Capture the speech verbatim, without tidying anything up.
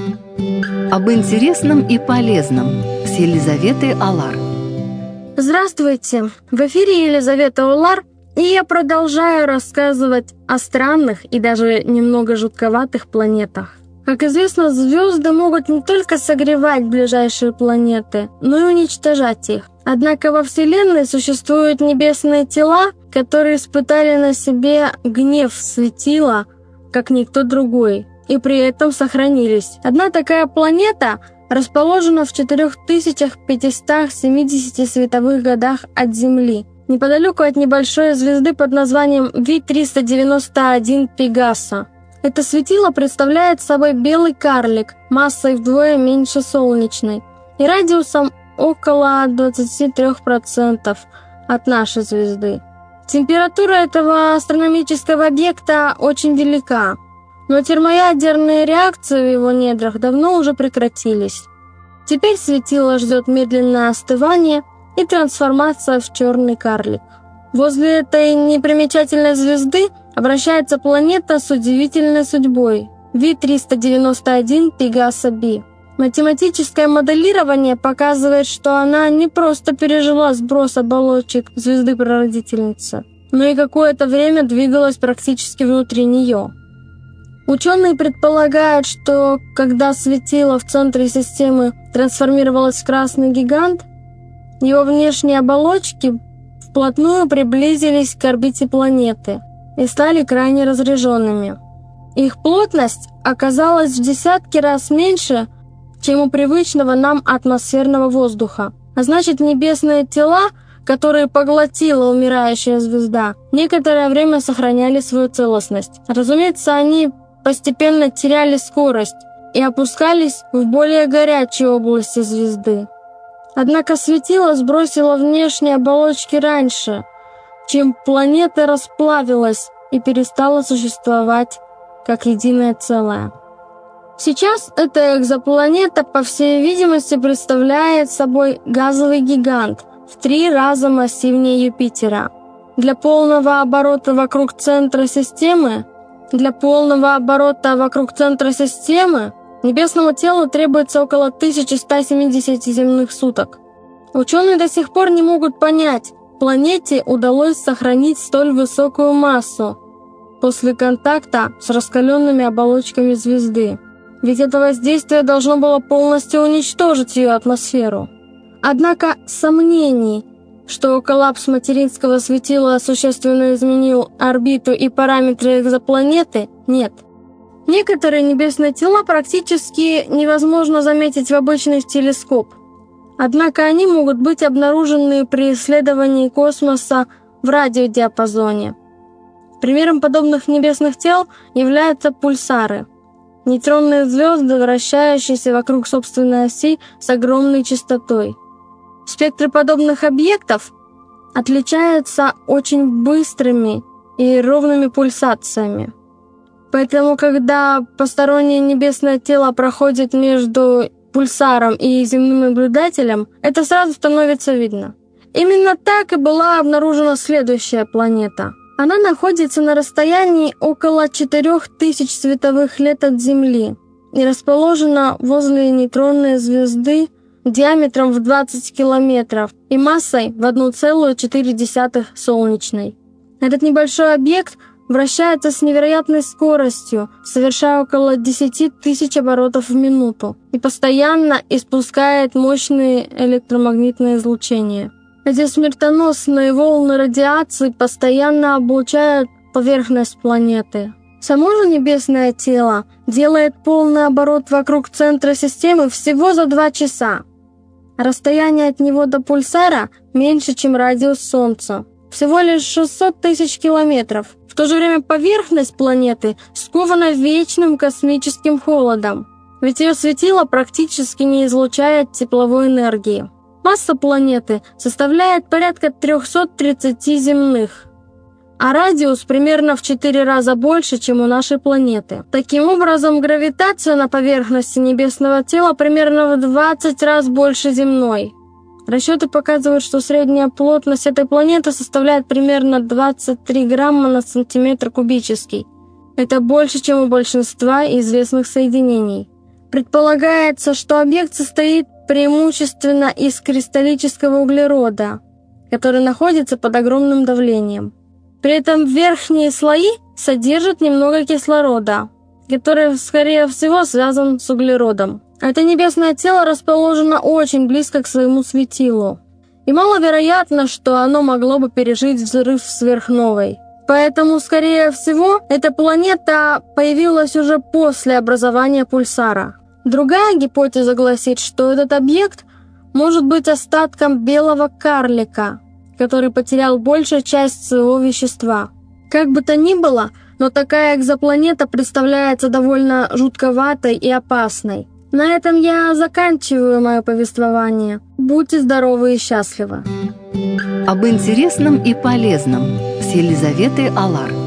Об интересном и полезном с Елизаветой Алар. Здравствуйте! В эфире Елизавета Алар, и я продолжаю рассказывать о странных и даже немного жутковатых планетах. Как известно, звезды могут не только согревать ближайшие планеты, но и уничтожать их. Однако во Вселенной существуют небесные тела, которые испытали на себе гнев светила, как никто другой, и при этом сохранились. Одна такая планета расположена в четырёх тысячах пятистах семидесяти световых годах от Земли, неподалеку от небольшой звезды под названием Ви триста девяносто один Пегаса. Это светило представляет собой белый карлик массой вдвое меньше солнечной и радиусом около двадцати трёх процентов от нашей звезды. Температура этого астрономического объекта очень велика, но термоядерные реакции в его недрах давно уже прекратились. Теперь светило ждет медленное остывание и трансформация в черный карлик. Возле этой непримечательной звезды обращается планета с удивительной судьбой – Ви триста девяносто один Пегаса би. Математическое моделирование показывает, что она не просто пережила сброс оболочек звезды-прародительницы, но и какое-то время двигалась практически внутри нее. Ученые предполагают, что когда светило в центре системы трансформировалось в красный гигант, его внешние оболочки вплотную приблизились к орбите планеты и стали крайне разряженными. Их плотность оказалась в десятки раз меньше, чем у привычного нам атмосферного воздуха. А значит, небесные тела, которые поглотила умирающая звезда, некоторое время сохраняли свою целостность. Разумеется, они постепенно теряли скорость и опускались в более горячие области звезды. Однако светило сбросило внешние оболочки раньше, чем планета расплавилась и перестала существовать как единое целое. Сейчас эта экзопланета, по всей видимости, представляет собой газовый гигант в три раза массивнее Юпитера. Для полного оборота вокруг центра системы, для полного оборота вокруг центра системы небесному телу требуется около тысячи ста семидесяти земных суток. Ученые до сих пор не могут понять, планете удалось сохранить столь высокую массу после контакта с раскаленными оболочками звезды. Ведь это воздействие должно было полностью уничтожить ее атмосферу. Однако сомнений, что коллапс материнского светила существенно изменил орбиту и параметры экзопланеты, нет. Некоторые небесные тела практически невозможно заметить в обычный телескоп. Однако они могут быть обнаружены при исследовании космоса в радиодиапазоне. Примером подобных небесных тел являются пульсары – нейтронные звезды, вращающиеся вокруг собственной оси с огромной частотой. Спектры подобных объектов отличаются очень быстрыми и ровными пульсациями. Поэтому, когда постороннее небесное тело проходит между пульсаром и земным наблюдателем, это сразу становится видно. Именно так и была обнаружена следующая планета. Она находится на расстоянии около четырёх тысяч световых лет от Земли и расположена возле нейтронной звезды диаметром в двадцать километров и массой в одна целая четыре десятых солнечной. Этот небольшой объект вращается с невероятной скоростью, совершая около десяти тысяч оборотов в минуту и постоянно испускает мощные электромагнитные излучения. Эти смертоносные волны радиации постоянно облучают поверхность планеты. Само же небесное тело делает полный оборот вокруг центра системы всего за два часа. Расстояние от него до пульсара меньше, чем радиус Солнца. Всего лишь шестьсот тысяч километров. В то же время поверхность планеты скована вечным космическим холодом, ведь ее светило практически не излучает тепловой энергии. Масса планеты составляет порядка триста тридцать земных, а радиус примерно в четыре раза больше, чем у нашей планеты. Таким образом, гравитация на поверхности небесного тела примерно в двадцать раз больше земной. Расчеты показывают, что средняя плотность этой планеты составляет примерно двадцать три грамма на сантиметр кубический. Это больше, чем у большинства известных соединений. Предполагается, что объект состоит преимущественно из кристаллического углерода, который находится под огромным давлением. При этом верхние слои содержат немного кислорода, который, скорее всего, связан с углеродом. Это небесное тело расположено очень близко к своему светилу, и маловероятно, что оно могло бы пережить взрыв сверхновой. Поэтому, скорее всего, эта планета появилась уже после образования пульсара. Другая гипотеза гласит, что этот объект может быть остатком белого карлика, который потерял большую часть своего вещества. Как бы то ни было, но такая экзопланета представляется довольно жутковатой и опасной. На этом я заканчиваю мое повествование. Будьте здоровы и счастливы. Об интересном и полезном с Елизаветой Алар.